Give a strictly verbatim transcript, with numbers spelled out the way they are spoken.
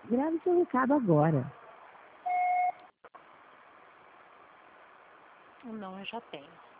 Grave seu recado agora. Não, eu já tenho.